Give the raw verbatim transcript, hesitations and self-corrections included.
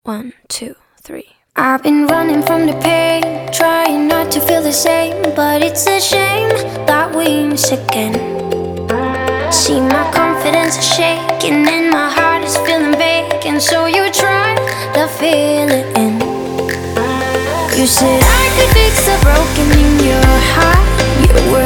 One, two, three. I've been running from the pain, trying not to feel the same, but it's a shame that we miss again. See, my confidence is shaking and my heart is feeling vacant, so you try to fill it in. You said I could fix the broken in your heart. You were